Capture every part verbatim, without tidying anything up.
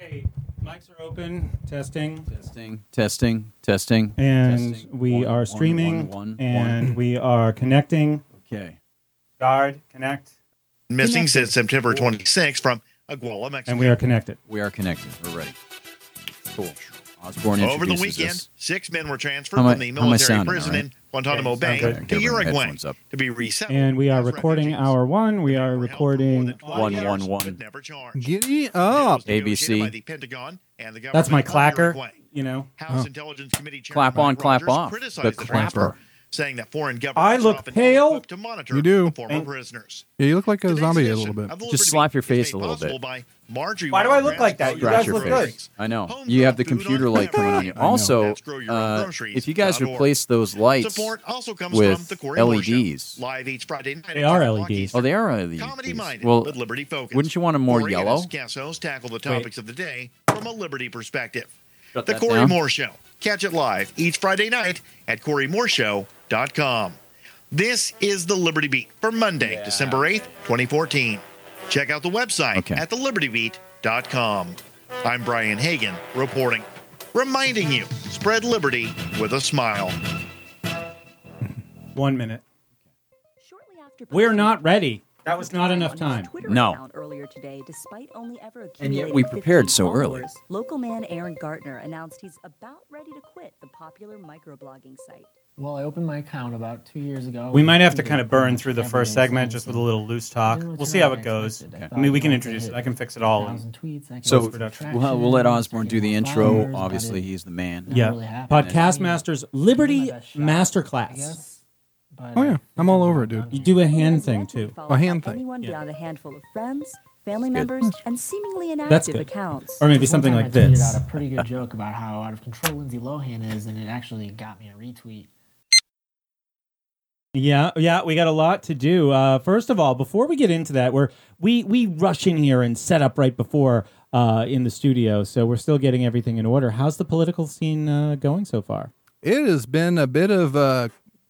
Hey, mics are open. Testing. Testing. Testing. Testing. And testing. we One, are one, streaming. one, one, and one. we are connecting. Okay. Guard, connect. Missing Connected. since September twenty-sixth from Aguala, Mexico. And we are connected. We are connected. We're ready. Cool. Osborne Over the introduces weekend, us. six men were transferred How am I- from the how am I military sounding, prison all right? in Guantanamo Okay, Bay sound good. to Gotta bring my Uruguay headphones up. to be resettled. And we are as recording refugees. hour one. We They are were held for more recording. than twelve One, years, one, one. but never charged. Giddy Deal up. was A B C. negotiated by the Pentagon and the That's my government of clacker. Uruguay. You know. House Oh. Intelligence Committee Chairman Clap on, Mike clap Rogers off. criticized The the transfer, clapper. saying that foreign governments I look are often pale. ill-equipped to monitor You do. the former And- prisoners. Yeah, you look like a Today's zombie a edition little bit. of the Just Liberty slap your Beat is face made a little possible bit. by Marjorie Why do I look Wildgrass like that? and You Scratch guys your look face. good. I know. Homegrown You have the food on computer light coming on you. demand. Also, That's grow your own uh, groceries if you guys dot org. replace those lights Support also comes with from the Corey L Moore E Ds. Show, live each Friday night. They at are ten L E o'clock Ds. Eastern. Oh, they are L E Ds. Comedy-minded, Well, but liberty-focused. wouldn't you want them more Corey and yellow? his guest hosts tackle the Wait. topics of the day from a liberty perspective. Shut The that Corey down. Moore Show. Catch it live each Friday night at corey moore show dot com. This is the Liberty Beat for Monday, December eighth, twenty fourteen. Check out the website Okay. at the liberty beat dot com. I'm Brian Hagan reporting, reminding you, spread liberty with a smile. One minute. Shortly after We're posting not ready. That was not enough on his time. Twitter No. account earlier today, despite only ever And yet accumulating we prepared fifteen so early. followers, local man Aaron Gartner announced he's about ready to quit the popular microblogging site. Well, I opened my account about two years ago. We might have to Did kind of it burn almost through the every first day segment since, just with a and little loose talk. didn't We'll return see how what it I goes. expected. I mean, we can Once I introduce hit it. I can fix it all. one thousand tweets, I So could get we'll, we'll let traction, Osborne do the more intro. followers, but Obviously, it- he's the man. Not Yeah. really happened. Podcast I mean, Masters I gave my Liberty best shot, I Masterclass. guess, but, Oh, uh, yeah. I'm all over it, dude. You do a He hand has thing yet to too. follow A hand up thing. Anyone Yeah. beyond a handful of friends, family good. members, and seemingly That's inactive good. accounts. Or maybe One something time like I tweeted this. out a pretty good joke about how out of control Lindsay Lohan is, and it actually got me a retweet. Yeah, yeah, we got a lot to do. Uh, first of all, before we get into that, we're we we rush in here and set up right before uh, in the studio, so we're still getting everything in order. How's the political scene uh, going so far? It has been a bit of uh,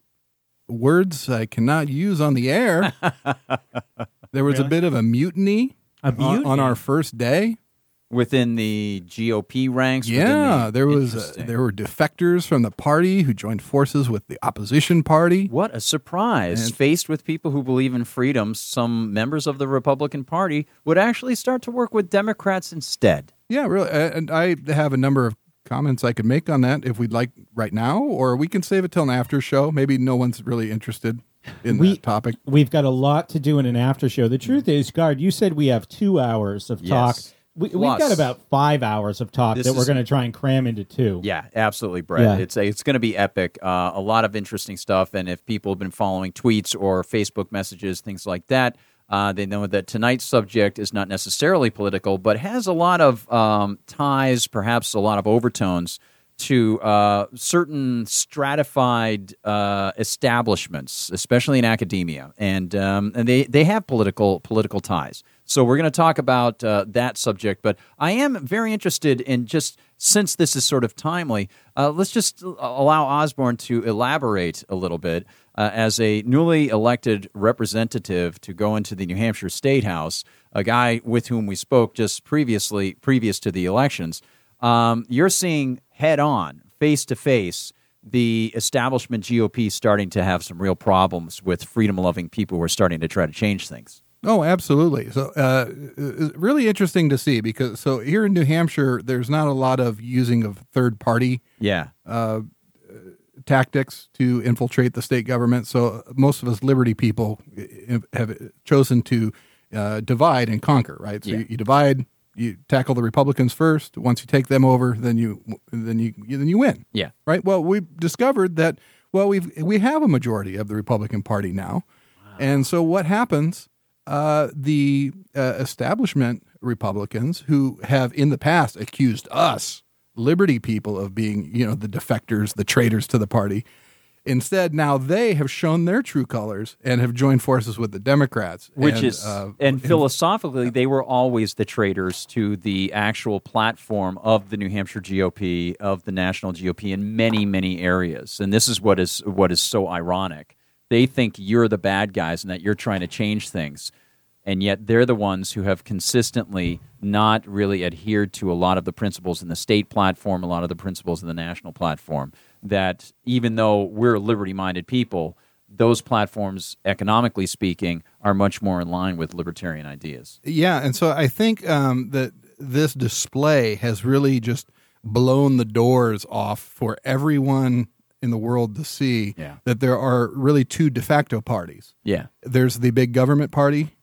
words I cannot use on the air. There was Really? a bit of a mutiny, A on- on mutiny? our first day. Within the G O P ranks. within Yeah, the- there was uh, Interesting. there were defectors from the party who joined forces with the opposition party. What a surprise. And- Faced with people who believe in freedom, some members of the Republican Party would actually start to work with Democrats instead. Yeah, really. uh, And I have a number of comments I could make on that if we'd like right now, or we can save it till an after show. Maybe no one's really interested in We- that topic. We've got a lot to do in an after show. The truth is, Guard, you said we have two hours of talk. Yes. We, we've Plus- got about five hours of talk This that we're is- going to try and cram into two. Yeah, absolutely, Brett. Yeah. It's it's going to be epic. Uh, a lot of interesting stuff. And if people have been following tweets or Facebook messages, things like that, uh, they know that tonight's subject is not necessarily political, but has a lot of um, ties, perhaps a lot of overtones to uh, certain stratified uh, establishments, especially in academia, and um, and they, they have political political ties. So we're going to talk about uh, that subject, but I am very interested in just since this is sort of timely, uh, let's just allow Osborne to elaborate a little bit uh, as a newly elected representative to go into the New Hampshire State House, a guy with whom we spoke just previously, previous to the elections. Um, you're seeing head on, face to face, the establishment G O P starting to have some real problems with freedom-loving people who are starting to try to change things. Oh, absolutely. So, uh, it's really interesting to see because so here in New Hampshire, there's not a lot of using of third party Yeah. tactics to infiltrate the state government. So most of us Liberty people have chosen to uh, divide and conquer, right? So Yeah. you, you divide, you tackle the Republicans first. Once you take them over, then you then you then you win. Yeah. Right. Well, we've discovered that well we've we have a majority of the Republican Party now, and so what happens? Uh, the uh, establishment Republicans who have in the past accused us Liberty people of being, you know, the defectors, the traitors to the party. Instead, now they have shown their true colors and have joined forces with the Democrats. Which and, is, uh, and philosophically, they were always the traitors to the actual platform of the New Hampshire G O P, of the national G O P in many, many areas. And this is what is what is so ironic. They think you're the bad guys and that you're trying to change things. and yet they're the ones who have consistently not really adhered to a lot of the principles in the state platform, a lot of the principles in the national platform, that even though we're liberty-minded people, those platforms, economically speaking, are much more in line with libertarian ideas. Yeah, and so I think um, that this display has really just blown the doors off for everyone in the world to see Yeah. that there are really two de facto parties. Yeah. There's the big government party,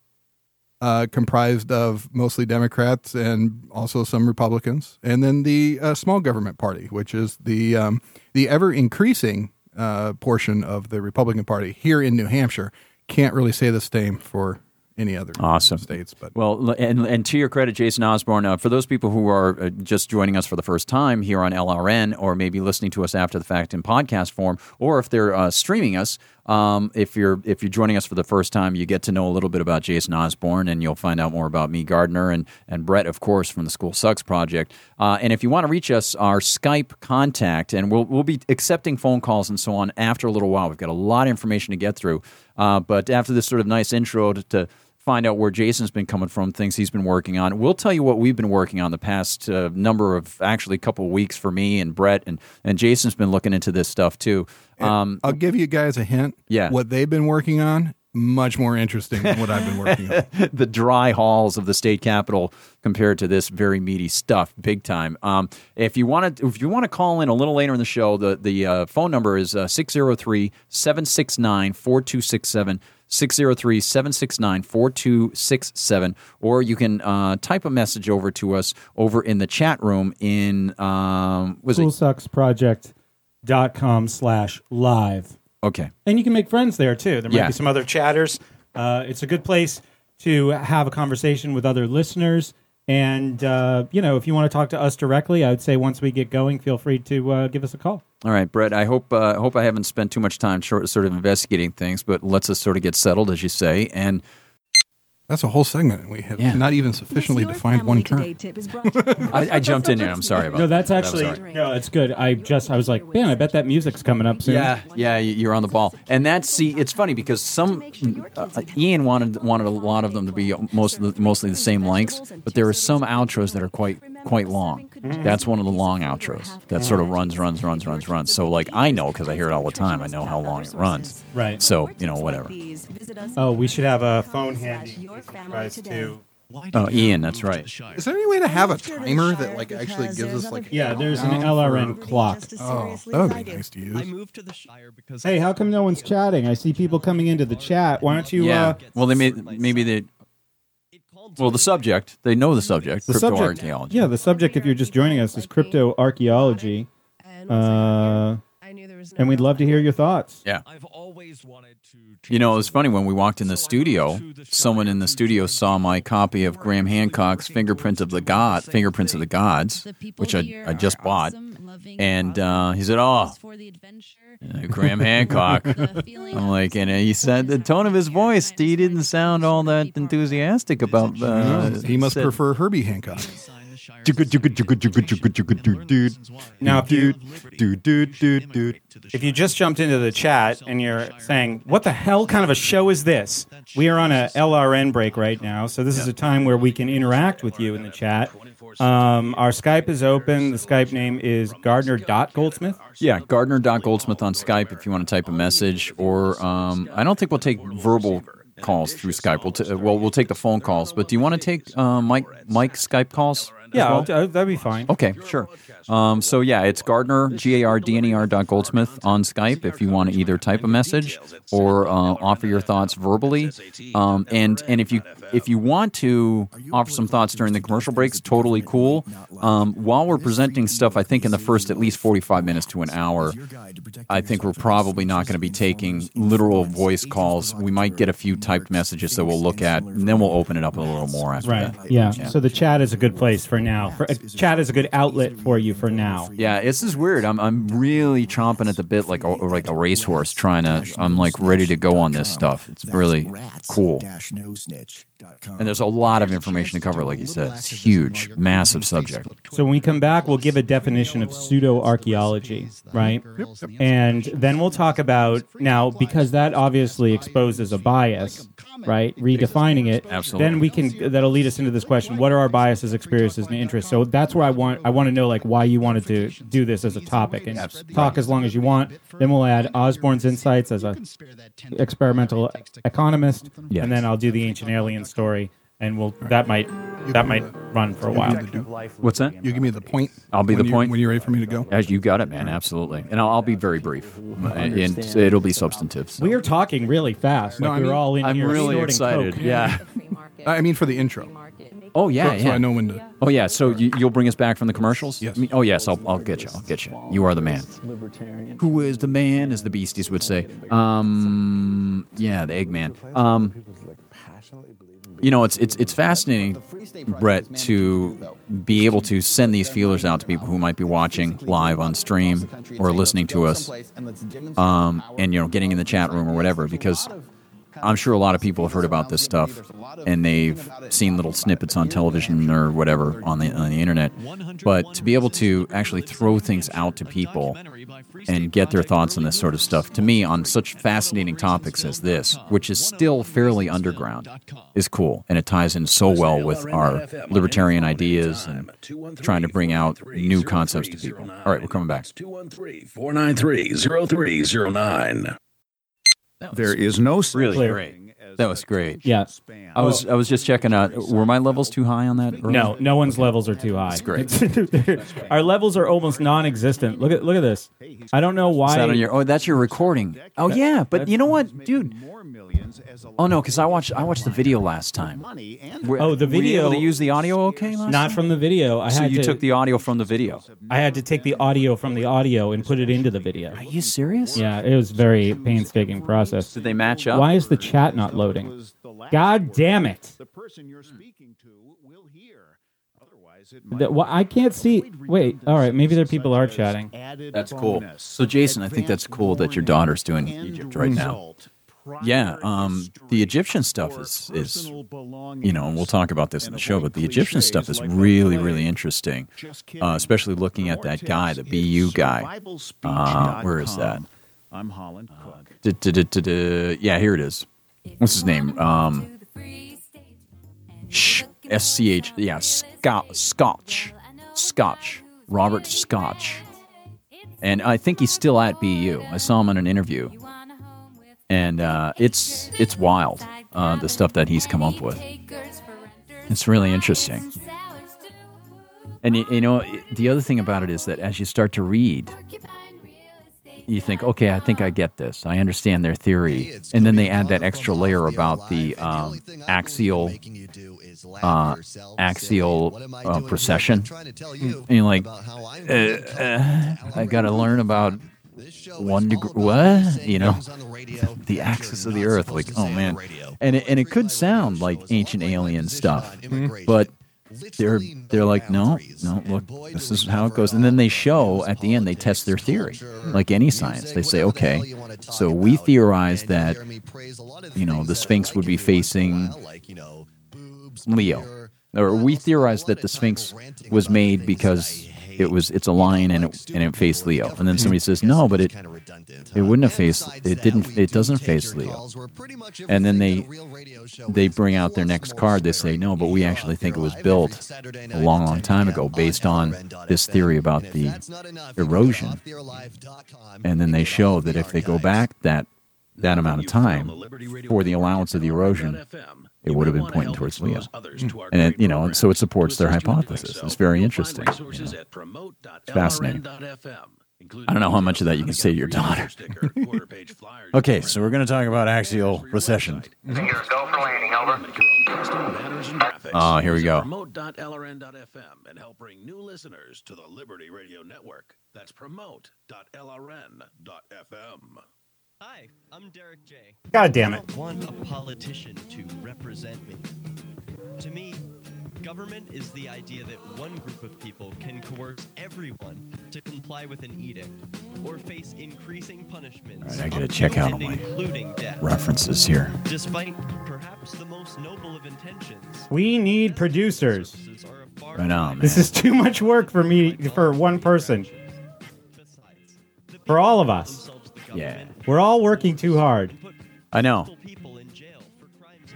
uh, comprised of mostly Democrats and also some Republicans, and then the uh, small government party, which is the um, the ever increasing uh, portion of the Republican Party here in New Hampshire. Can't really say the same for any other Awesome. states, but Well, and, and to your credit, Jason Osborne, uh, for those people who are uh, just joining us for the first time here on L R N, or maybe listening to us after the fact in podcast form, or if they're uh, streaming us, um, if you're if you're joining us for the first time, you get to know a little bit about Jason Osborne, and you'll find out more about me, Gardner, and and Brett, of course, from the School Sucks Project. Uh, and if you want to reach us, our Skype contact, and we'll we'll be accepting phone calls and so on after a little while. We've got a lot of information to get through, uh, but after this sort of nice intro to, to find out where Jason's been coming from, things he's been working on. We'll tell you what we've been working on the past uh, number of, actually, couple of weeks for me and Brett, and, and Jason's been looking into this stuff too. Um, I'll give you guys a hint. Yeah. What they've been working on, much more interesting than what I've been working on. the dry halls of the state capitol compared to this very meaty stuff, big time. Um, if you want to, if you want to call in a little later in the show, the the uh, phone number is uh, six oh three, seven six nine, four two six seven. six oh three, seven six nine, four two six seven, or you can uh, type a message over to us over in the chat room in um, was it Schoolsucksproject.com slash live. okay. And you can make friends there, too. There might Yeah. be some other chatters. Uh, it's a good place to have a conversation with other listeners. And, uh, you know, if you want to talk to us directly, I would say once we get going, feel free to uh, give us a call. All right, Brett, I hope uh, hope I haven't spent too much time short, sort of investigating things, but let's us sort of get settled, as you say. And That's a whole segment, and we have Yeah. not even sufficiently defined one term. I, I jumped in here. I'm sorry about No, that. that's actually, That was all right. no, it's good. I just, I was like, man, I bet that music's coming up soon. Yeah, yeah, you- you're on the ball, and that's see. It's funny because some uh, Ian wanted wanted a lot of them to be most of the, mostly the same lengths, but there are some outros that are quite quite long. That's one of the long outros that sort of runs, runs, runs, runs, runs. So like I know because I hear it all the time. I know how long it runs. Right. So you know whatever. Oh, we should have a phone handy. Tries to. Oh, Ian, that's right. Is there any way to have a timer that like actually gives us like? Yeah, there's an L R N clock. Oh, that would be nice to I use. moved to the Shire because Hey, how come no one's chatting? I see people coming into the chat. Why don't you? Yeah. Uh, Well, they may maybe they. Well, the subject they know the subject. the subject. Cryptoarchaeology. Yeah, the subject. If you're just joining us, is cryptoarchaeology, uh, and we'd love to hear your thoughts. Yeah. I've always wanted to. You know, it was funny when we walked in the studio. Someone in the studio saw my copy of Graham Hancock's Fingerprint of the God, Fingerprints of the Gods, which I, I just bought, and uh, he said, "Oh, uh, Graham Hancock." I'm like, and he said the tone of his voice, he didn't sound all that enthusiastic about. Uh, He must said- prefer Herbie Hancock. Now, if you if you just jumped into the chat and you're saying, "What the hell kind of a show is this?" We are on a L R N break right now, so this is a time where we can interact with you in the chat. Um, our Skype is open. The Skype name is Gardner dot Goldsmith. Yeah, Gardner dot Goldsmith on Skype if you want to type a message, or um, I don't think we'll take verbal calls through Skype. We'll t- well, we'll take the phone calls, but do you want to take uh, Mike Mike Skype calls? as Yeah, well? I'll- that'd be fine. Okay, sure. Um, so yeah, it's Gardner, G A R D N E R dot Goldsmith on Skype if you want to either type a message or uh, offer your thoughts verbally. Um, and and if you if you want to offer some thoughts during the commercial breaks, totally cool. Um, while we're presenting stuff, I think in the first at least forty-five minutes to an hour, I think we're probably not going to be taking literal voice calls. We might get a few typed messages that we'll look at, and then we'll open it up a little more after Right. that. Yeah. So the chat is a good place for now. For, uh, chat is a good outlet for you for now. Yeah, this is weird. I'm I'm really chomping at the bit like a, like a racehorse, trying to. I'm like ready to go on this stuff. It's really cool. And there's a lot of information to cover, like you said. It's huge, massive subject. So when we come back, we'll give a definition of pseudo-archaeology, right? And then we'll talk about, now, because that obviously exposes a bias, right? Redefining it. Absolutely. Then we can. That'll lead us into this question: what are our biases, experiences, and interests? So that's where I want. I want to know like why you wanted to do this as a topic and talk as long as you want. Then we'll add Osborne's insights as a experimental economist, Yes. and then I'll do the ancient alien story, and we'll that might that might run for a while. What's that? You give me the point. I'll be when the you- point. when you're ready for me to go. As you got it, man. Absolutely. And I'll, I'll be very brief, and it'll be substantive. So. We are talking really fast. Like No, I we're mean- all in I'm here really snorting excited. Coke. Yeah. I mean, for the intro. Oh yeah, so, yeah. so I know when to. Oh yeah. So you, you'll bring us back from the commercials? Yes. I mean, oh yes. I'll, I'll get you. I'll get you. You are the man. Who is the man, as the Beasties would say? Um. Yeah, the Eggman. Um. You know, it's it's it's fascinating, Brett, to be able to send these feelers out to people who might be watching live on stream or listening to us, um, and you know, getting in the chat room or whatever, because I'm sure a lot of people have heard about this stuff, and they've seen little snippets on television or whatever on the on the internet. But to be able to actually throw things out to people and get their thoughts on this sort of stuff, to me, on such fascinating topics as this, which is still fairly underground, is cool, and it ties in so well with our libertarian ideas and trying to bring out new concepts to people. All right, we're coming back. two one three, four nine three, zero three zero nine. There is no Really Clear. great. That was great. Yeah. I was I was just checking out. Were my levels too high on that? earlier? No, no one's levels are too high. That's great. Our levels are almost non-existent. Look at look at this. I don't know why. Is that on your? Oh, that's your recording. Oh yeah, but you know what, dude? Oh no, because I watched I watched the video last time. Were- Oh, the Were you able video- to use the audio okay last Not time? from the video. I So had you to, took the audio from the video. I had to take the audio from the audio and put it into the video. Are you serious? Yeah, it was a very painstaking process. Did they match up? Why is the chat not loading? God damn it! The person you're speaking to will hear. Otherwise, it The- wh- I can't see. Wait. All right. Maybe there people are chatting. That's cool. So Jason, I think that's cool that your daughter's doing Egypt right now. Yeah, um, the Egyptian stuff is, is, you know, and we'll talk about this in the show, but the Egyptian stuff is really, really interesting, uh, especially looking at that guy, the B U guy. Uh, where is that? I'm Holland Cook. Du- du- du- du- du- Yeah, here it is. What's his name? Um, Sh- S C H, yeah, Scotch, Scotch, Scotch, Robert Scotch. And I think he's still at B U. I saw him in an interview. And uh, it's it's wild, uh, the stuff that he's come up with. It's really interesting. And, you, you know, the other thing about it is that as you start to read, you think, okay, I think I get this. I understand their theory. And then they add that extra layer about the um, axial uh, axial uh, precession. And you're like, uh, uh, I got to learn about one degree, what? You know, the axis of the Earth. Like, oh, man. And it, and it could sound like ancient alien stuff, but they're they're like, no, no, look, this is how it goes. And then they show at the end, they test their theory, like any science. They say, okay, so we theorize that, you know, the Sphinx would be facing Leo, or we theorize that the Sphinx was made because it was it's a lion and it and it faced Leo. And then somebody says, no, but it it wouldn't have faced it didn't it doesn't face Leo. And then they they bring out their next card. They say, no, but we actually think it was built a long, long time ago based on this theory about the erosion. And then they show that if they go back that that amount of time for the allowance of the erosion, it would have been pointing towards Leo. And, it, you know, so it supports their hypothesis. It's very interesting. You know. It's fascinating. I don't know how much of that you can say to your daughter. Okay, so we're going to talk about axial recession. Oh, here we go. promote dot L R N dot F M and help bring new listeners to the Liberty Radio Network. That's promote dot L R N dot F M. Hi, I'm Derek J. God damn it. I don't want a politician to represent me. To me, government is the idea that one group of people can coerce everyone to comply with an edict or face increasing punishments. All right, I gotta check out all my including death. references here. Despite perhaps the most noble of intentions. We need producers. Right on, man. This is too much work for me, for one person. For all of us. Yeah. We're all working too hard. I know.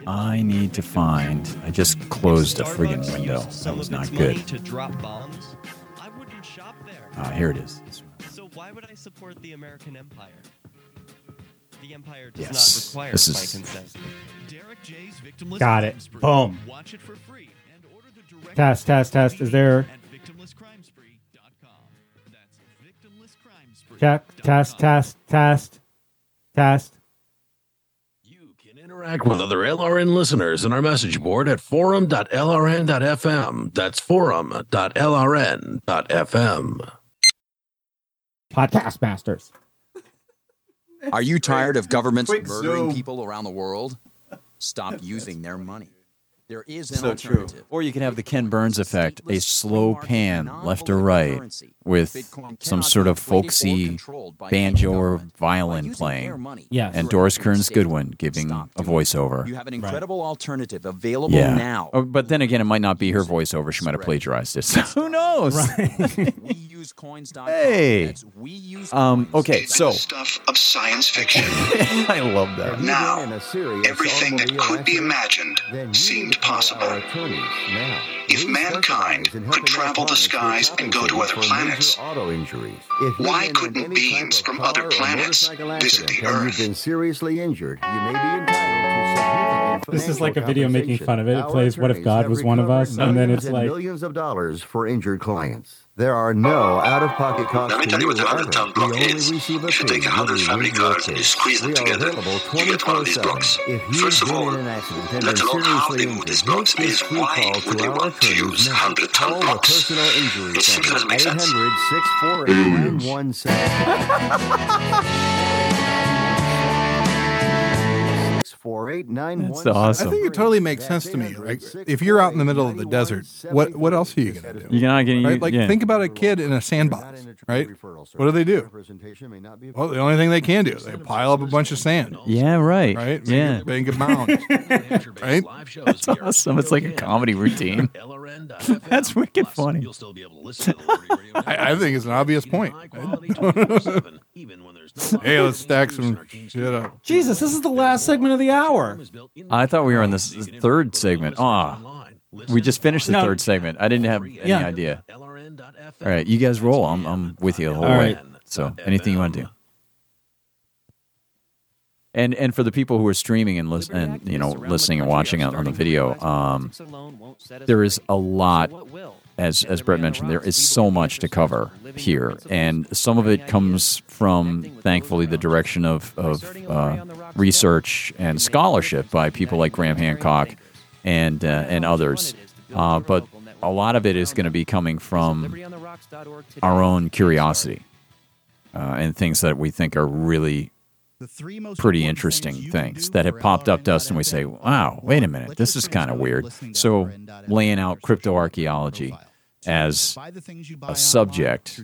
I need to find. I just closed a Starbucks friggin' used window. That some was of not its money good. to drop bombs, I wouldn't shop there. Ah, here it is. So why would I support the American empire? The empire does Yes. not require This my is- consent. Derek J's Victimless Got Crime it. Spree. Boom. Watch it for free and order the direct Test, test, test. Is there... at victimless crime spree dot com. That's victimless crime spree Check, test, test, test, test. Interact with other L R N listeners in our message board at forum dot L R N dot F M. That's forum dot L R N dot F M. Podcast Masters. Are you tired of governments Quick murdering zoom. people around the world? Stop using their money. There is an So true. alternative. Or you can have the Ken Burns effect, a slow pan left or right with some sort of folksy banjo or violin playing. Yes. And Doris Kearns Goodwin giving a voiceover. You have an incredible alternative available Yeah. now. Oh, but then again, it might not be her voiceover. She might have plagiarized it. So who knows? we use coins dot com. Hey. That's we use Um, okay, so Stuff of science fiction. I love that. Now, everything that could be imagined seemed possible. If mankind could travel the skies and go to other planets, why couldn't beings from other planets visit the Earth? You've been seriously injured. You may be entitled to This is like a video making fun of it. It plays "What if God was one of us?" and then it's like millions of dollars for injured clients. There are no out-of-pocket costs Let me to tell you you what the ever. hundred-ton We block only is. receive a If you fee take a when hundred we family leave your cards and you case. squeeze them We are together, available you get one of these twenty-four seven. blocks. If you've First of been all, in an accident and let's been look how seriously they move injured, these make blocks this is free why call would to they our want to attorneys use now. hundred-ton Call the blocks? Personal Injury It simply Center, doesn't make eight sense. hundred, six four eight, nine one seven. six four eight, nine one seven. That's awesome. I think it totally makes sense to me. Like, if you're out in the middle of the desert, what what else are you going to do? You're not getting Right? Like, yeah. think about a kid in a sandbox, right? What do they do? Well, the only thing they can do is they pile up a bunch of sand, Yeah, right. right? Make Yeah. a bank of mounds, right? That's awesome. It's like a comedy routine. That's wicked funny. You'll still be able to listen to the Liberty Radio I, I think it's an obvious point. high-quality twenty-four seven, even when there's no Hey, let's stack some shit up. Jesus, this is the last segment of the hour. I thought we were on this third segment. Ah, we just finished the No. third segment. I didn't have any Yeah. idea. All right, you guys roll. I'm I'm with you the whole All way. right. So anything you want to do. And and for the people who are streaming and listen, and you know listening and watching on, on the video, um, there is a lot. As as Brett mentioned, there is so much to cover here, and some of it comes from, thankfully, the direction of of uh, research and scholarship by people like Graham Hancock and uh, and others. Uh, but a lot of it is going to be coming from our own curiosity uh, and things that we think are really pretty interesting things that have popped up to us, and we say, wow, wait a minute, this is kind of weird. So laying out cryptoarchaeology as a subject,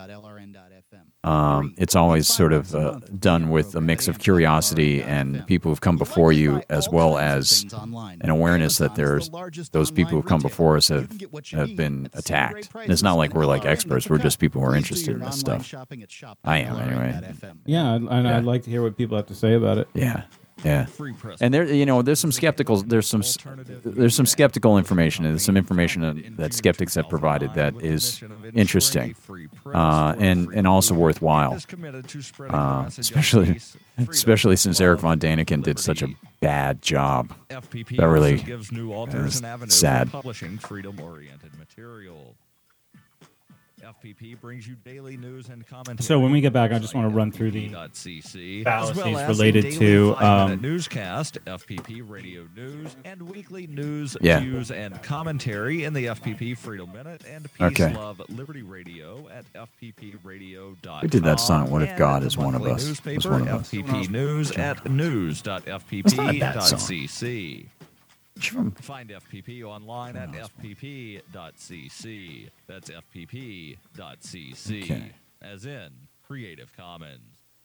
um, it's always sort of uh, done with a mix of curiosity and people who've come before you, as well as an awareness that there's those people who've come before us have, have been attacked. And it's not like we're like experts, we're just people who are interested in this stuff. I am, anyway. Yeah, and I'd, I'd like to hear what people have to say about it. Yeah. Yeah, and there, you know, there's some skeptical, there's some, there's some skeptical information, and some information that skeptics have provided that is interesting, uh, and and also worthwhile, uh, especially, especially since Eric von Daniken did such a bad job. That really gives new uh, alters is and avenues sad. for publishing freedom-oriented material. F P P brings you daily news and commentary. So when we get back, I just want to run through the .cc, fallacies as well as related a daily to five-minute um, newscast, F P P Radio News, and weekly news, Yeah. views, and commentary in the F P P Freedom Minute and Peace Okay. Love Liberty Radio at f p p radio dot com. We did that song, What If God Is One of monthly Us? Newspaper, Was one of us. F P P News at news dot f p It's not a p bad dot song. c c. Find F P P online at f p p dot c c. That's f p p dot c c. Okay. As in Creative Commons.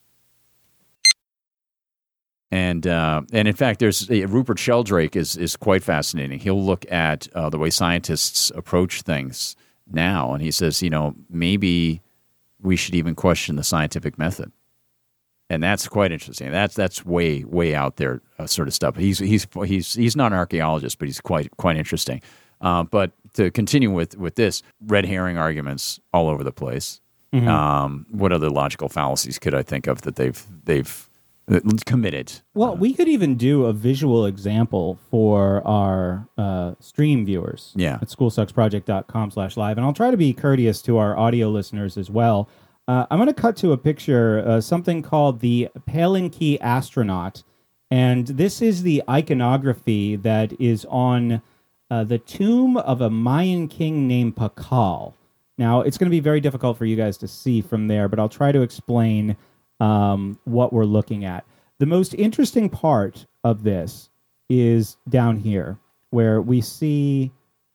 And uh, and in fact, there's uh, Rupert Sheldrake is is quite fascinating. He'll look at uh, the way scientists approach things now, and he says, you know, maybe we should even question the scientific method. And that's quite interesting. That's that's way way out there uh, sort of stuff. He's he's he's he's not an archaeologist, but he's quite quite interesting. Uh, but to continue with with this, red herring arguments all over the place. Mhm. Um, what other logical fallacies could I think of that they've they've uh, committed? Well, we could even do a visual example for our uh, stream viewers Yeah. at schoolsucksproject.com slash live. And I'll try to be courteous to our audio listeners as well. Uh, I'm going to cut to a picture, uh, something called the Palenque astronaut. And this is the iconography that is on uh, the tomb of a Mayan king named Pakal. Now, it's going to be very difficult for you guys to see from there, but I'll try to explain um, what we're looking at. The most interesting part of this is down here, where we see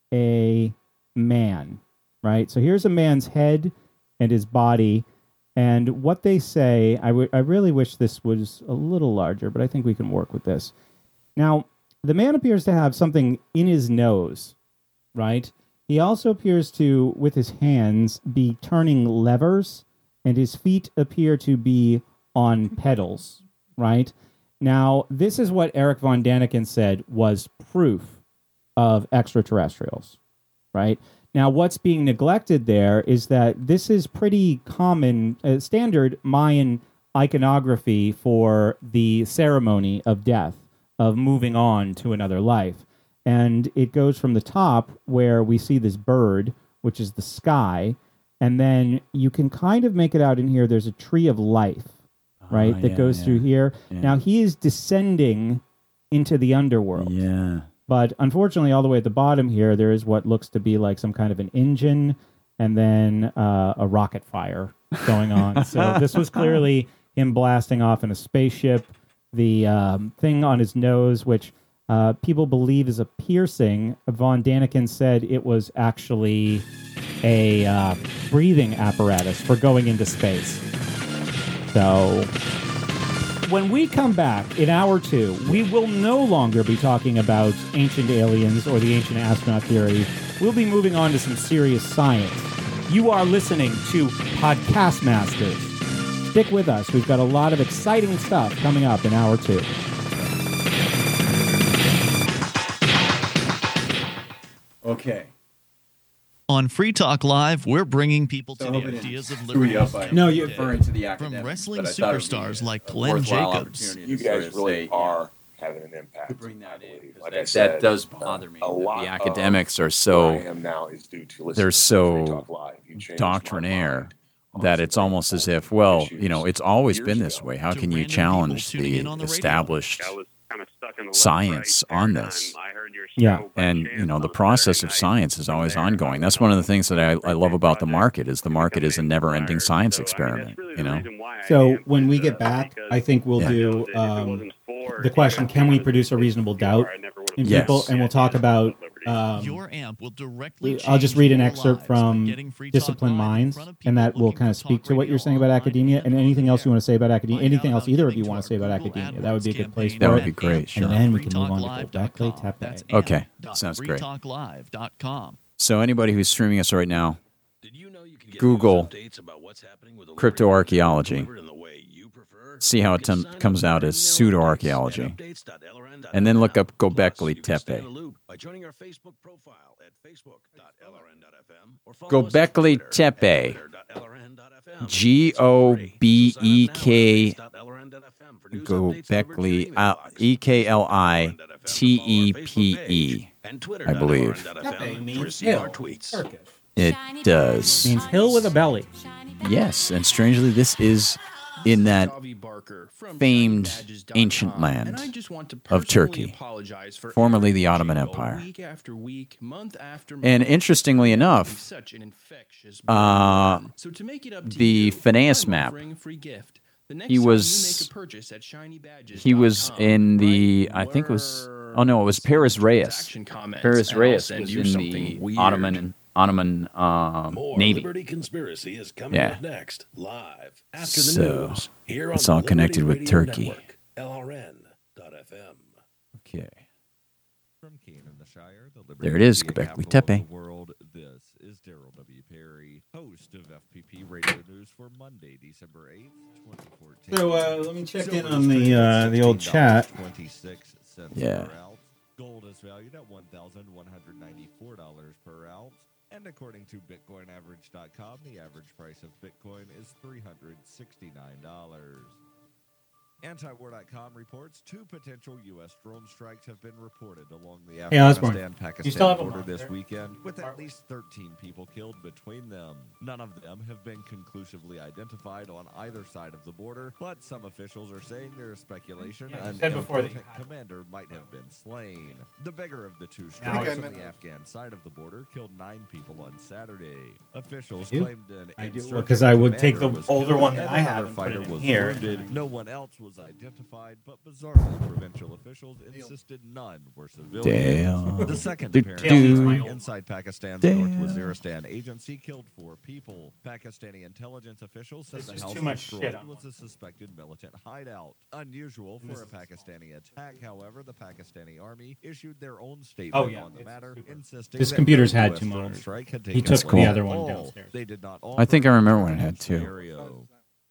a man, right? So here's a man's head and his body, and what they say, I, w- I really wish this was a little larger, but I think we can work with this. Now, the man appears to have something in his nose, right? He also appears to, with his hands, be turning levers, and his feet appear to be on pedals, right? Now, this is what Eric von Daniken said was proof of extraterrestrials, right? Now, what's being neglected there is that this is pretty common, uh, standard Mayan iconography for the ceremony of death, of moving on to another life. And it goes from the top where we see this bird, which is the sky, and then you can kind of make it out in here. There's a tree of life, right, Ah, that yeah, goes yeah. through here. Yeah. Now, he is descending into the underworld. Yeah. But unfortunately, all the way at the bottom here, there is what looks to be like some kind of an engine and then uh, a rocket fire going on. So this was clearly him blasting off in a spaceship. The um, thing on his nose, which uh, people believe is a piercing, Von Daniken said it was actually a uh, breathing apparatus for going into space. So when we come back in hour two, we will no longer be talking about ancient aliens or the ancient astronaut theory. We'll be moving on to some serious science. You are listening to Podcast Masters. Stick with us. We've got a lot of exciting stuff coming up in hour two. Okay. On Free Talk Live, we're bringing people to the ideas of liberty. No, you're referring to the From academics, wrestling but I thought it would be superstars a like Glenn worthwhile Jacobs. opportunity You to sort guys of really say, are having an impact. To bring that in, Like that, I said, that does uh, bother me. a that lot the academics of are so where I am now is due to listening they're to Free so Talk Live. You changed my doctrinaire that it's almost as if, well, you know, it's always been this way. How can you challenge the established science on this? Yeah. And, you know, the process of science is always ongoing. That's one of the things that I, I love about the market is the market is a never-ending science experiment, you know? So when we get back, I think we'll Yeah. do um, the question, can we produce a reasonable doubt in Yes. people? And we'll talk about... Um, Your amp will directly I'll just read an change your excerpt lives from by getting Free Talk Disciplined Live in Minds, front of and that will kind of speak to what you're saying about academia, and anything else you want to say about academia, anything else either of you want to say about academia. That would be a good place for That would it. be great, sure. And then we can move on to Gobekli Tepe. Okay, sounds great. free talk live dot com. So anybody who's streaming us right now, Google cryptoarchaeology. See how it t- comes out as pseudo-archaeology. And then look up Gobekli Tepe. Gobekli Tepe. G O B E K Gobekli uh, E K L I T E P E, I believe. Tepe means hill. Turkish. It does. Means hill with a belly. Yes, and strangely, this is in that famed ancient land of Turkey, formerly the Ottoman Empire. And interestingly enough, uh, the Phineas map, he was he was in the, I think it was, oh no, it was Paris Reyes. Paris Reyes was in the Ottoman Ottoman um, Navy. Liberty Conspiracy is coming Yeah. up next, live after the So news. Here it's on all the connected Liberty with Radio Turkey. Network, L R N dot F M. Okay. From Keene in the Shire, the There it is, Liberty Gobekli capital of Tepe. the world, this is Daryl W. Perry, host of F P P Radio News for Monday, December eighth, twenty fourteen. So uh, let me check in on the uh, the old chat. twenty-six cents Yeah. per ounce. Gold is valued at one thousand one hundred ninety-four dollars per ounce. And according to Bitcoin Average dot com, the average price of Bitcoin is three hundred sixty-nine dollars. Antiwar dot com reports two potential U S drone strikes have been reported along the Hey, Osborne, you Afghanistan-Pakistan still have a border marker? this weekend, with at least thirteen people killed between them. None of them have been conclusively identified on either side of the border, but some officials are saying there is speculation Yeah, you an said before that you impotent commander might have been slain. The bigger of the two Yeah, I strikes think I on the meant- Afghan side of the border killed nine people on Saturday. Officials I do? claimed an I do, insurgent 'cause I would take commander the was older killed one that and I have another and put it fighter in was here. wounded. No one else was identified, but bizarrely, provincial officials insisted none were civilians. Damn. The second Do- apparent do- strike inside Pakistan's Damn. North Waziristan agency killed four people. Pakistani intelligence officials said This the is house too much destroyed shit on was a suspected militant hideout. Unusual for a Pakistani attack, however, the Pakistani army issued their own statement Oh, yeah, on the it's matter, super. insisting This that computer's no had U S two drone motors. strike had He taken took place the other at one all. downstairs. They did not I think I offer remember when it a had two. scenario.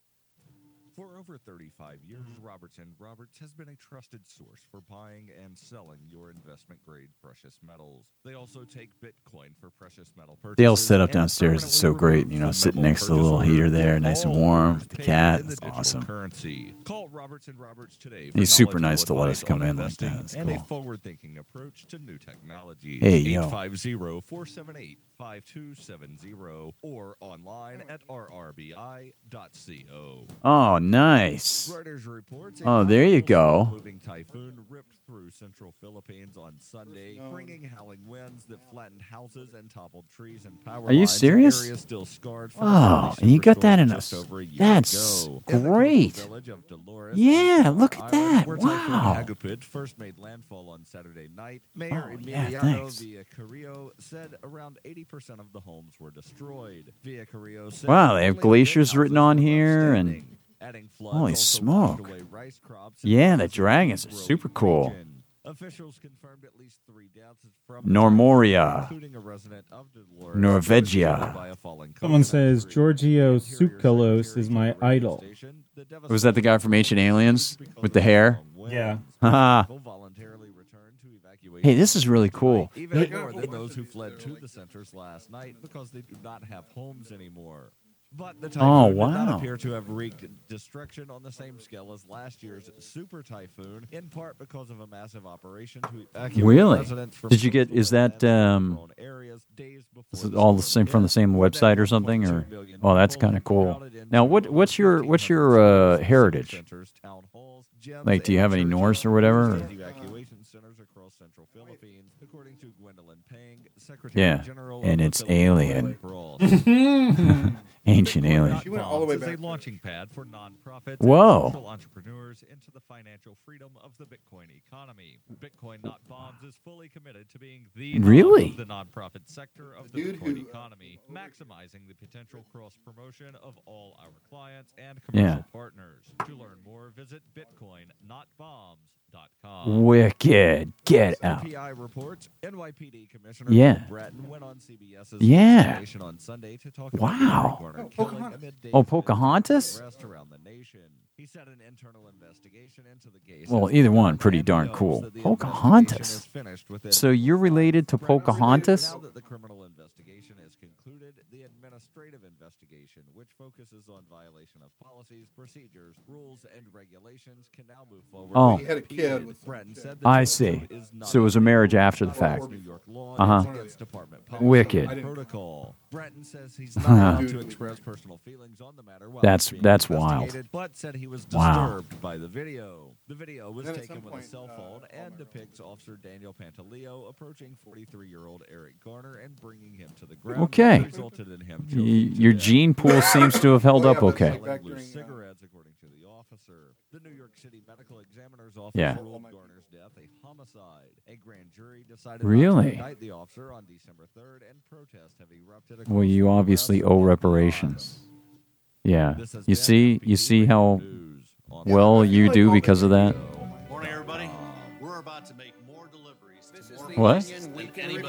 For over thirty-five years, Roberts and Roberts has been a trusted source for buying and selling your investment-grade precious metals. They also take Bitcoin for precious metal purchases. Dale's setup and downstairs is so permanently great. You know, remove sitting the next to the purchase little order heater there, with nice and all warm. orders The paid cat, in the it's digital awesome. Currency. Call Roberts and Roberts today for He's super knowledgeable nice to let us advice come on in like investing that. It's and a cool. forward-thinking approach to new technology. Hey, yo. eight five zero, four seven eight, five two seven zero or online at r r b i dot co. Oh, nice. Reuters reports a Oh, there you go. moving typhoon ripped through central Philippines on Sunday, bringing howling winds that flattened houses and toppled trees and power Are you lines in serious? areas still scarred from Oh, the and you got superstorm that in just a. over a year That's ago. In the great. coastal village of Dolores, Yeah, on look at Island, that. where Typhoon Wow. Hagupit first made landfall on Saturday night. Mayor Oh, yeah, Emiliano thanks. Villacarrillo said around eighty percent of the homes were destroyed. Villacarrillo said Wow, they have only glaciers eight written houses on were here, standing. and Adding floods holy also smoke! washed away rice crops and Yeah, the houses in dragons are the super growing cool. region. Officials confirmed at least three deaths from Normoria, including a resident of Dolores, Norvegia. by a falling Someone coconut says tree. Giorgio Tsoukalos is my idol. Was that the guy from Ancient Aliens with the hair? Yeah. Haha. People voluntarily returned to evacuation. Hey, this is really cool. Even more than those who fled to the centers last night because they do not have homes anymore. But the typhoon Oh, did not wow. appear to have wreaked destruction on the same scale as last year's super typhoon, in part because of a massive operation to evacuate Really? residents from Did you get? Is that um? prone areas days before Is it the all the storm same from the hit. same website or something? Or oh, that's kind of cool. Now, what what's your what's your uh, heritage? Centers, town halls, gyms, Like, do you have any and Norse churches or whatever? and evacuation centers across central Philippines, according to Gwendolyn Pang, Secretary Yeah, General and of it's the Philippine alien. Red Cross. Ancient alien. She went all the way back. Is a launching pad for nonprofits Whoa. and social entrepreneurs into the financial freedom of the Bitcoin economy. Bitcoin Not Bombs is fully committed to being the Really? hub of the nonprofit sector of the Bitcoin economy, maximizing the potential cross promotion of all our clients and commercial Yeah. partners. To learn more, visit bitcoin not bombs dot com. Wicked. Get S out. P I reports N Y P D Commissioner Yeah. Bill Bratton went on C B S's Yeah. Nation on Sunday to talk Wow. about the Garner killing amid days Oh, of Pocahontas? unrest around the nation. He said an internal investigation into the case. Well, has either one, begun, pretty and darn knows cool. that the Pocahontas. investigation is finished within So you're related to Bratton related- Pocahontas? Now that the criminal investigation is concluded, the administrative investigation, which focuses on violation of policies, procedures, rules, and regulations, can now move forward. Oh. He had a kid with Bratton said the I child see. is not So it was a marriage after the fact. New York law Uh and huh. against department policy Wicked. and protocol. Bratton says he's not allowed to express personal feelings on the matter while That's it's being that's wild. investigated, but said he was Wow. disturbed by the video. The video was Then at taken some with point, a cell uh, phone and depicts Officer Daniel Pantaleo approaching forty-three-year-old Eric Garner and bringing him to the ground. Okay. which resulted in him Y- choking to your death. gene pool seems to have held up okay. Selling loose cigarettes, according to the officer. The New York City Medical Examiner's Office Yeah. ruled Garner's death a homicide. A grand jury decided Really? not to indict the officer on December third, and protests have erupted. Well, you obviously owe reparations. Yeah. You see, you see how well you do because of that. Morning, everybody. We're about to make more deliveries to more What? Canadian than anybody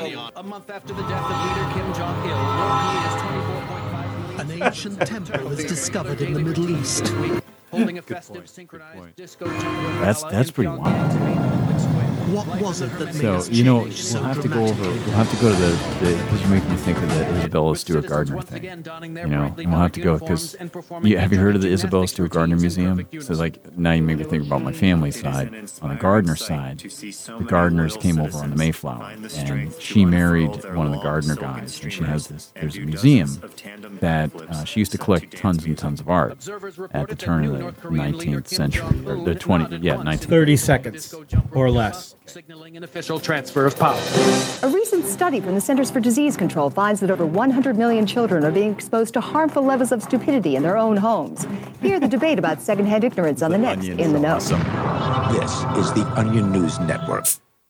A month after the death of leader Kim Jong-il, North Korea's twenty-four point five An ancient temple was discovered in the Middle East. holding a festive synchronized disco jungle That's gala that's in pretty Pyongyang wild. to make public sway. What was it that made So us you know, change we'll so have to go over. dramatically? We'll have to go to the. the because you make me think of the Isabella Stewart Gardner thing. You know, and we'll have to go because. You, have you heard of the Isabella Stewart Gardner Museum? So like now you make me think about my family side. On the Gardner side, the Gardners came over on the Mayflower, and she married one of the Gardner guys, and she has this. There's a museum that uh, she used to collect tons and tons of art at the turn of the nineteenth century, or the twenty, yeah, nineteenth. thirty seconds or less. Signaling an official transfer of power. A recent study from the Centers for Disease Control finds that over one hundred million children are being exposed to harmful levels of stupidity in their own homes. Hear the debate about secondhand ignorance on the next In the Know. This is the Onion News Network.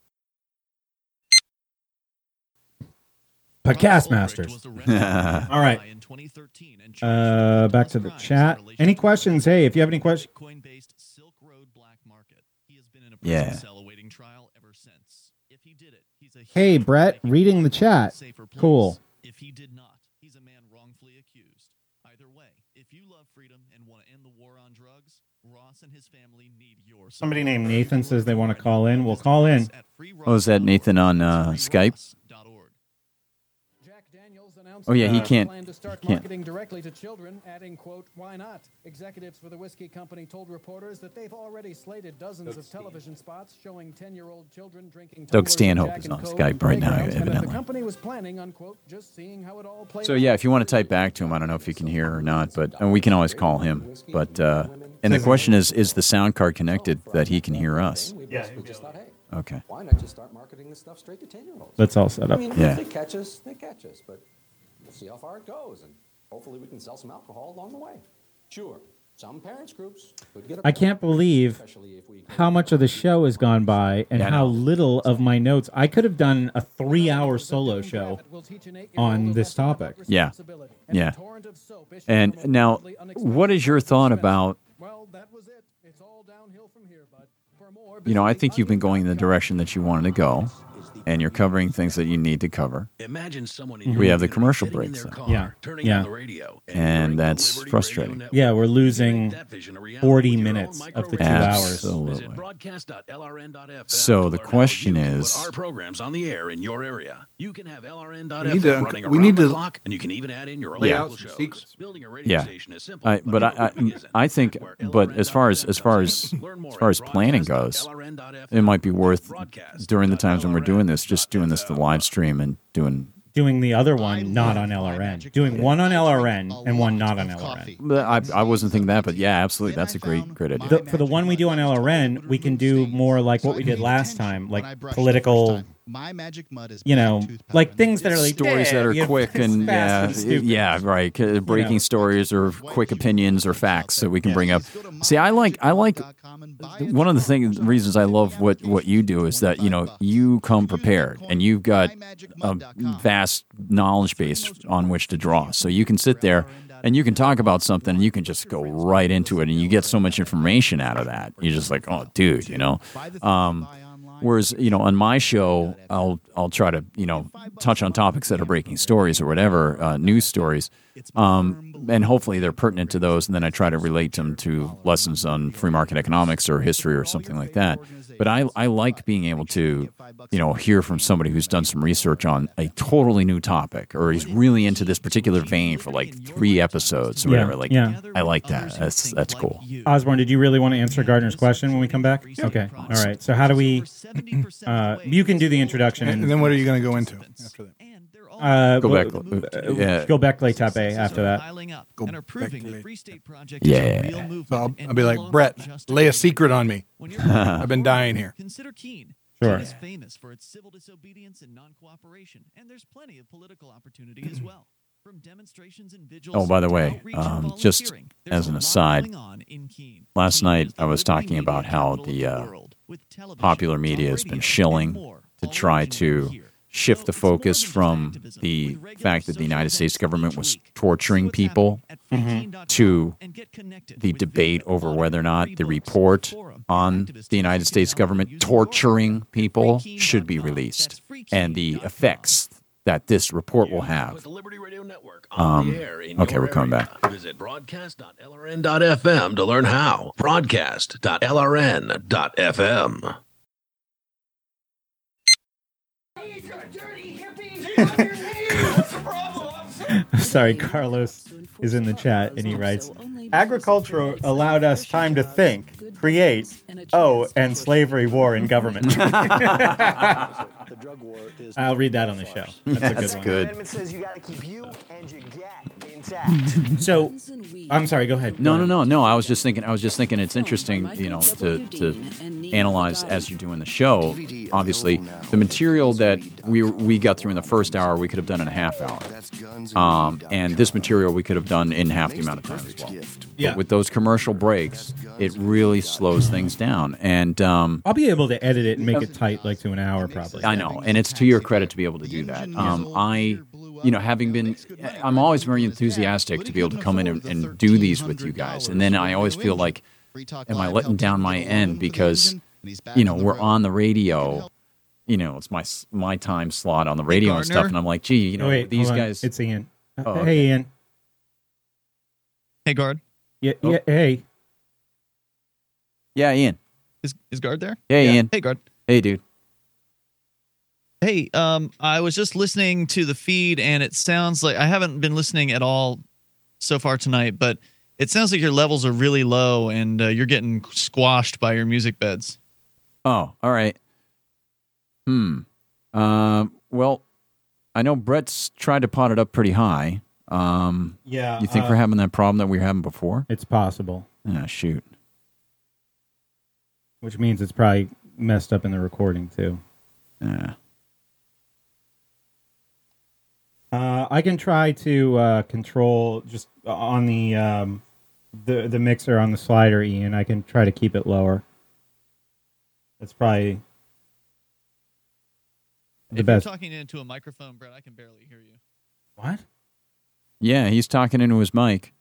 Podcast Masters. All right. Uh, back to the chat. Any questions? Hey, if you have any questions. Yeah. Hey, Brett, reading the chat. Cool. If he did not, he's a man wrongfully accused. Either way, if you love freedom and want to end the war on drugs, Ross and his family need your support. Somebody named Nathan says they want to call in. We'll call in. Oh, is that Nathan on uh, Skype? Oh yeah, he Uh, can't. plan to He start can't. marketing directly to children, adding, quote, why not? Executives for the whiskey company told reporters that they've already slated dozens of television spots showing ten-year-old children drinking Doug tumblers of Stanhope Jack is and on Coke Skype in right now, playgrounds, and that evidently. the company was planning on, quote, just seeing how it all played So out. yeah, if you want to type back to him, I don't know if you can hear or not, but and we can always call him. But uh, and the question is, is the sound card connected that he can hear us? Yeah, we just thought, hey, Okay. why not just start marketing this stuff straight to ten-year-olds? Let's all set up. I mean, Yeah. if they catch us, they catch us, but we'll see how far it goes, and hopefully we can sell some alcohol along the way. Sure, some parents groups could get a I can't believe how much of the show has gone by and Yeah, I how know. little of my notes. I could have done a three-hour solo show on this topic. Yeah. Yeah. And now, what is your thought about? You know, I think you've been going in the direction that you wanted to go, and you're covering things that you need to cover. Imagine someone Mm-hmm. in We your have the unit commercial getting in breaks. their though. car, Yeah. turning Yeah. on the radio, And that's frustrating. Yeah, we're losing forty minutes of the two hours. Absolutely. broadcast dot L R N dot F M. So the question is, Our programs on the air in your area. You can have L R N dot We F M need to- running we around need the to clock, and you can even add in your own lay out local some shows. secrets. Building a radio yeah, station is simple. I, but I, I, I think, but as far as as far as as far as planning goes, it might be worth during the times when we're doing this, just doing this to live stream and doing. Doing the other one not on L R N. Doing one on L R N and one not on L R N. But I, I wasn't thinking that, but yeah, absolutely, that's a great great idea. The, for the one we do on L R N, we can do more like what we did last time, like political. My magic mud is You know, like things that are like Stories eh, that are you know, quick and fast yeah, and stupid. yeah, right. c- Breaking know. stories or quick opinions or facts that we can bring up. See, I like, I like. One of the things, reasons I love what what you do is that you know you come prepared and you've got a vast knowledge base on which to draw. So you can sit there and you can talk about something and you can just go right into it and you get so much information out of that. You're just like, oh, dude, you know. Um, Whereas, you know, on my show, I'll I'll try to, you know, touch on topics that are breaking stories or whatever, uh, news stories, um, and hopefully they're pertinent to those, and then I try to relate them to lessons on free market economics or history or something like that. But I I like being able to, you know, hear from somebody who's done some research on a totally new topic, or he's really into this particular vein for like three episodes or Yeah, whatever. Like, yeah. I like that. That's that's cool. Osborne, did you really want to answer Gardner's question when we come back? Okay. All right. So how do we? Uh, you can do the introduction, And then what are you going to go into after that? Uh, Go well, back, uh, yeah. Go back Lay Tape after that. Go and are proving back the to Free State Project Yeah. is a real movement. So I'll, and I'll be no like, longer Brett, just lay a a secret on me. When you're I've been dying here. Consider Keene. Sure. Keene is famous for its civil disobedience and non-cooperation, and there's plenty of political opportunity as well. From demonstrations and vigils. Oh, by the to way, outreach and um, just volunteering, there's as a an lot aside, going on in Keene. last Keene night is the I was liberty talking about media how capital the of uh, world, with television, popular media has been shilling to try to shift the focus from the fact that the United States government was torturing people to the debate over whether or not the report on the United States government torturing people should be released and the effects that this report will have. Um, okay, we're coming back. Visit broadcast dot L R N dot F M to learn how. broadcast dot L R N dot F M. Sorry, Carlos is in the chat and he writes, agriculture allowed us time to think, create, oh, and slavery, war, and government. I'll read that on the show. That's a good one. Good. So, I'm sorry, go ahead. No, no, no, no. I was just thinking. I was just thinking. It's interesting, you know, to to analyze as you're doing the show. Obviously, the material that we we got through in the first hour, we could have done in a half hour, um, and this material we could have done in half the amount of time as well. Yeah. But with those commercial breaks, it really slows things down. And um, I'll be able to edit it and make it tight, like to an hour, probably. I know, and it's to your credit to be able to do that. Um, I. You know, having been, I'm always very enthusiastic to be able to come in and, and do these with you guys. And then I always feel like, am I letting down my end because, you know, we're on the radio, you know, it's my my time slot on the radio and stuff. And I'm like, gee, you know, Oh, wait, these hold on. guys. It's Ian. Oh, Hey, okay. Ian. Hey, Guard. Yeah, yeah, hey. Yeah, Ian. Is is Guard there? Hey, Yeah. Ian. Hey, Guard. Hey, dude. Hey, um, I was just listening to the feed, and it sounds like I haven't been listening at all so far tonight, but it sounds like your levels are really low, and uh, you're getting squashed by your music beds. Oh, all right. Hmm. Um. Well, I know Brett's tried to pot it up pretty high. Um. Yeah, You think uh, we're having that problem that we were having before? It's possible. Ah, shoot. Which means it's probably messed up in the recording, too. Yeah. Uh, I can try to uh, control just on the um, the the mixer on the slider, Ian. I can try to keep it lower. That's probably the if best. you're talking into a microphone, Brett, I can barely hear you. What? Yeah, he's talking into his mic.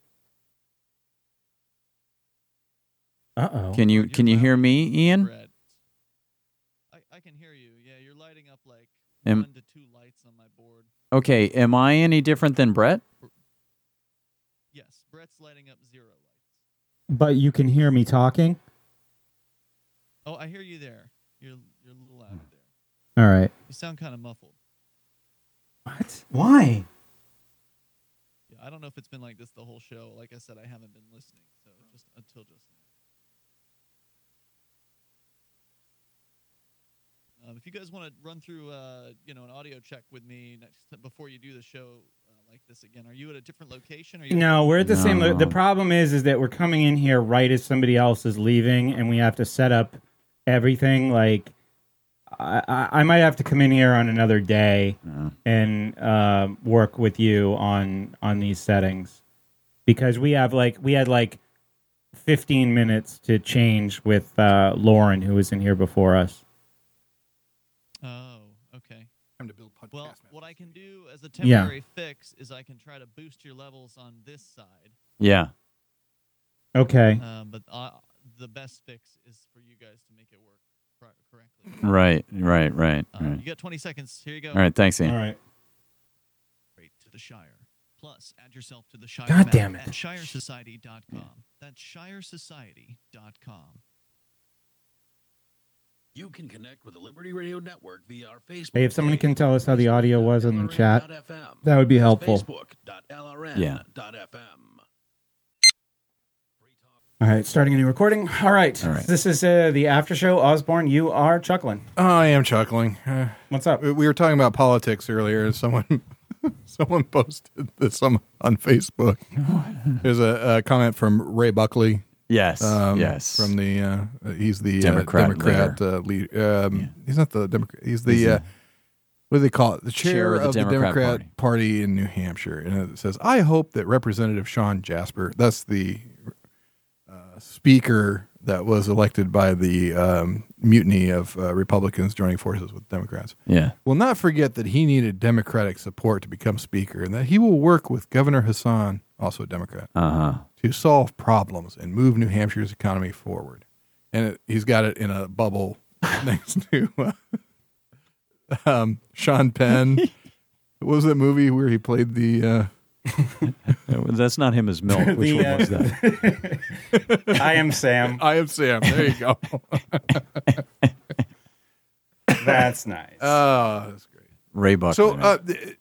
Uh oh. Can you can you hear me, Ian? I, I can hear you. Yeah, you're lighting up like Am- one to two lights on my board. Okay, am I any different than Brett? Yes, Brett's lighting up zero lights. But you can hear me talking. Oh, I hear you there. You're you're a little loud there. All right. You sound kind of muffled. What? Why? Yeah, I don't know if it's been like this the whole show. Like I said, I haven't been listening, so just until just now. Um, if you guys want to run through, uh, you know, an audio check with me next before you do the show uh, like this again, are you at a different location? Or you No, we're at the No. same. Lo- the problem is, is that we're coming in here right as somebody else is leaving, and we have to set up everything. Like, I, I, I might have to come in here on another day and uh, work with you on on these settings because we have like we had like fifteen minutes to change with uh, Lauren, who was in here before us. Oh, okay. Time to build podcast. Well, what I can do as a Yeah. temporary fix is I can try to boost your levels on this side. Yeah. Okay. Um, but uh, the best fix is for you guys to make it work cor- correctly. Right, right, right, Uh, right. You got twenty seconds. Here you go. All right, thanks, Ian. All right. Straight to the Shire. Plus, add yourself to the Shire God map damn it. at shire society dot com. That's shire society dot com. You can connect with the Liberty Radio Network via our Facebook. Hey, if somebody can tell us how the audio was in the chat, F M. that would be helpful. Facebook dot L R N Yeah. dot F M. All right, starting a new recording. All right, All right. This is uh, the after show. Osborne, you are chuckling. Oh, I am chuckling. Uh, What's up? We were talking about politics earlier, and someone someone posted this on, on Facebook. There's a, a comment from Ray Buckley. Yes, um, yes. From the uh, he's the Democrat uh, Democrat uh, lead. Um, He's not the Democrat. He's the He's uh, the- what do they call it? The chair, Chair of the of the Democrat Democrat, Party. Party. in New Hampshire, and it says, "I hope that Representative Sean Jasper, that's the uh, speaker that was elected by the um, mutiny of uh, Republicans joining forces with Democrats, Yeah. will not forget that he needed Democratic support to become speaker, and that he will work with Governor Hassan also a Democrat, Uh-huh. to solve problems and move New Hampshire's economy forward. And it, he's got it in a bubble next to uh, um, Sean Penn. What was that movie where he played the... Uh, That's not him as Milk. Which The, one uh, was that? I Am Sam. I Am Sam. There you go. That's nice. Oh, that's great. Ray Buckman. So, uh, th-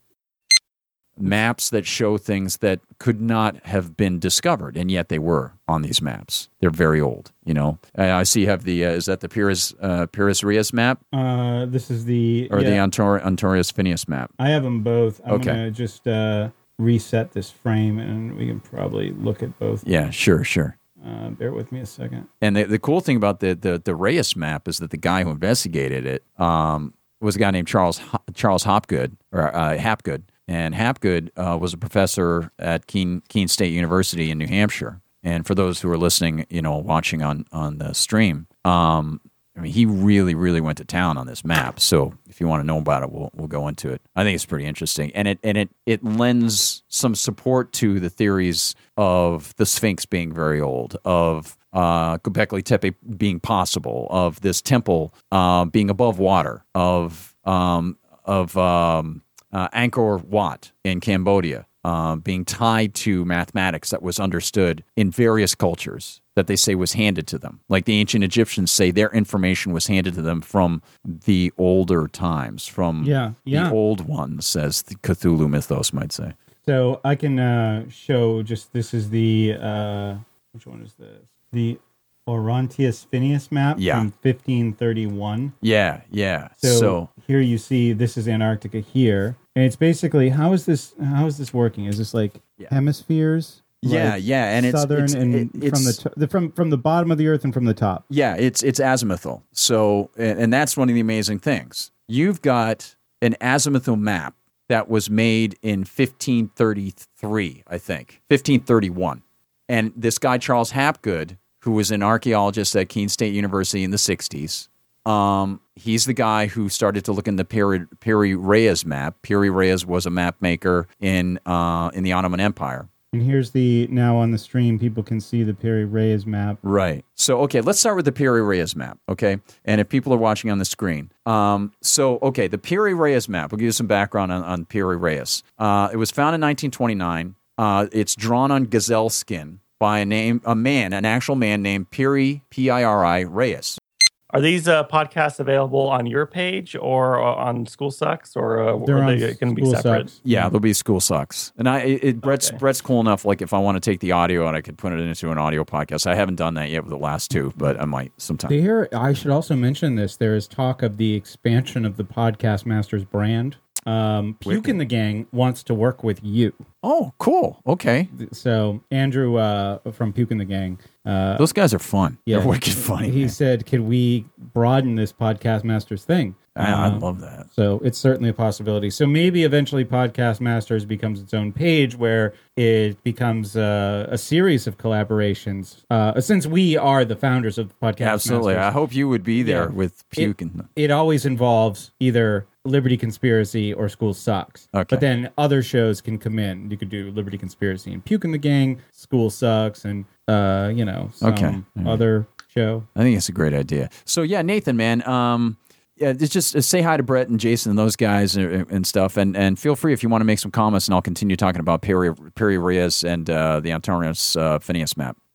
maps that show things that could not have been discovered, and yet they were on these maps. They're very old, you know. I, I see you have the, uh, is that the Pires, uh, Pires Rias map? Uh, this is the... Or yeah, the Antor- Antonius Phineas map? I have them both. I'm Okay. going to just uh, reset this frame, and we can probably look at both. Yeah, sure, sure. Uh, bear with me a second. And the, the cool thing about the, the, the Reyes map is that the guy who investigated it um, was a guy named Charles Ho- Charles Hopgood, or uh, Hapgood. And Hapgood uh, was a professor at Keene, Keene State University in New Hampshire. And for those who are listening, you know, watching on, on the stream, um, I mean, he really, really went to town on this map. So if you want to know about it, we'll we'll go into it. I think it's pretty interesting, and it and it it lends some support to the theories of the Sphinx being very old, of uh, Göbekli Tepe being possible, of this temple uh, being above water, of um, of um, uh, Angkor Wat in Cambodia uh, being tied to mathematics that was understood in various cultures, that they say was handed to them. Like the ancient Egyptians say their information was handed to them from the older times, from Yeah, yeah. the old ones, as the Cthulhu mythos might say. So I can uh, show just, this is the, uh, which one is this? The Orontius Phineas map Yeah. from fifteen thirty-one. Yeah, yeah. So, So, here you see, this is Antarctica here. And it's basically, how is this, how is this working? Is this like hemispheres? Yeah, Like yeah, and it's- southern it's- and it- from it's- the, to- the from from the bottom of the earth and from the top. yeah, it's it's azimuthal. So, and, and that's one of the amazing things. You've got an azimuthal map that was made in fifteen thirty-three, I think, fifteen thirty-one. And this guy, Charles Hapgood, who was an archaeologist at Keene State University in the sixties, um, he's the guy who started to look in the Piri, Piri Reyes map. Piri Reyes was a map maker in uh, in the Ottoman Empire. And here's the, now on the stream, people can see the Piri Reyes map. Right. So, okay, let's start with the Piri Reyes map, okay? And if people are watching on the screen. Um, so, okay, the Piri Reyes map, we'll give you some background on, on Piri Reyes. Uh, it was found in nineteen twenty-nine. Uh, it's drawn on gazelle skin by a name, a man, an actual man named Piri, P I R I, Reyes. Are these uh, podcasts available on your page or uh, on School Sucks, or uh, They're are on they going to be School separate? Sucks. Yeah, there'll be School Sucks. And I, it, it, Brett's Brett's cool enough. Like if I want to take the audio and I could put it into an audio podcast. I haven't done that yet with the last two, but I might sometime. There, I should also mention this. There is talk of the expansion of the Podcast Masters brand. Um, Puke and the Gang wants to work with you. Oh, cool. Okay. So Andrew uh, from Puke and the Gang. Uh, Those guys are fun. They're wicked funny. He said, "Could we broaden this Podcast Masters thing?" I, I Uh, love that. So it's certainly a possibility. So maybe eventually Podcast Masters becomes its own page where it becomes uh, a series of collaborations. Uh, since we are the founders of Podcast Absolutely. Masters. I hope you would be there Yeah. with Puke and. It always involves either Liberty Conspiracy or School Sucks. Okay. But then other shows can come in. You could do Liberty Conspiracy and Puke and the Gang, School Sucks, and, uh, you know, some Okay. All right. other show. I think it's a great idea. So yeah, Nathan, man, um, yeah, it's just uh, say hi to Brett and Jason and those guys and, and stuff, and, and feel free if you want to make some comments, and I'll continue talking about Piri, Piri Reyes and uh, the Antonius uh, Phineas map.